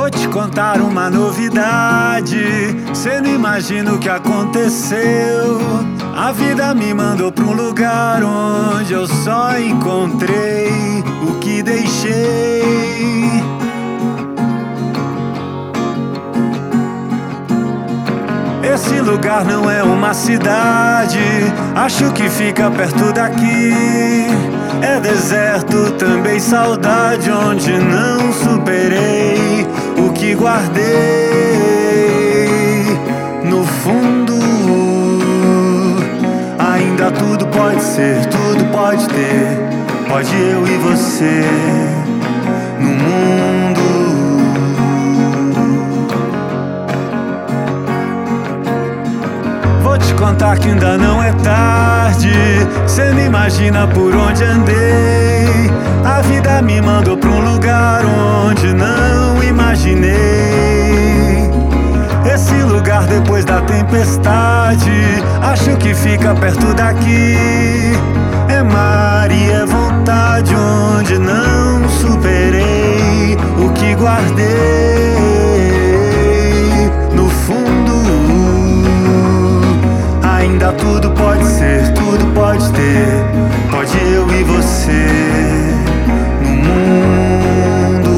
Vou te contar uma novidade, cê não imagina o que aconteceu. A vida me mandou pra um lugar onde eu só encontrei o que deixei. Esse lugar não é uma cidade, acho que fica perto daqui. É deserto, também saudade, onde não superei o que guardei. No fundo, ainda tudo pode ser, tudo pode ter. Pode eu e você no mundo. Vou te contar que ainda não é tarde, cê não imagina por onde andei. A vida me mandou pra um lugar onde não imaginei. Esse lugar depois da tempestade, acho que fica perto daqui. É mar e é vontade, onde não superei o que guardei. No fundo, ainda tudo pode ser, tudo pode ter. Pode eu e você no mundo.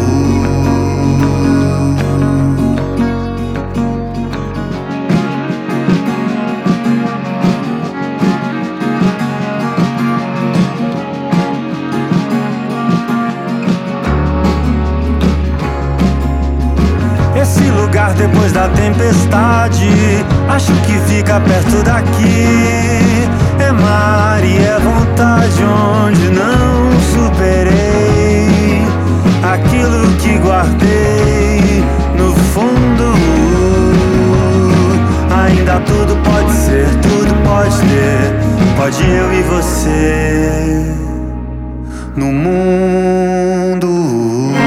Esse lugar depois da tempestade, acho que fica perto daqui. É mar e é vontade, onde não superei aquilo que guardei. No fundo, ainda tudo pode ser, tudo pode ter. Pode eu e você no mundo.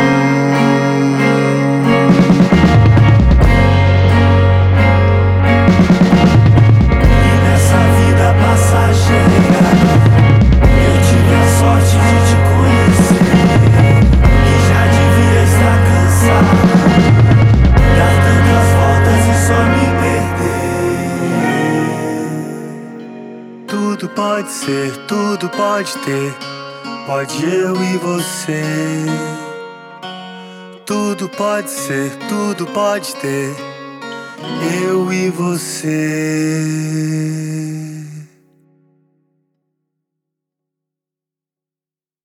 Tudo pode ser, tudo pode ter. Pode eu e você. Tudo pode ser, tudo pode ter. Eu e você.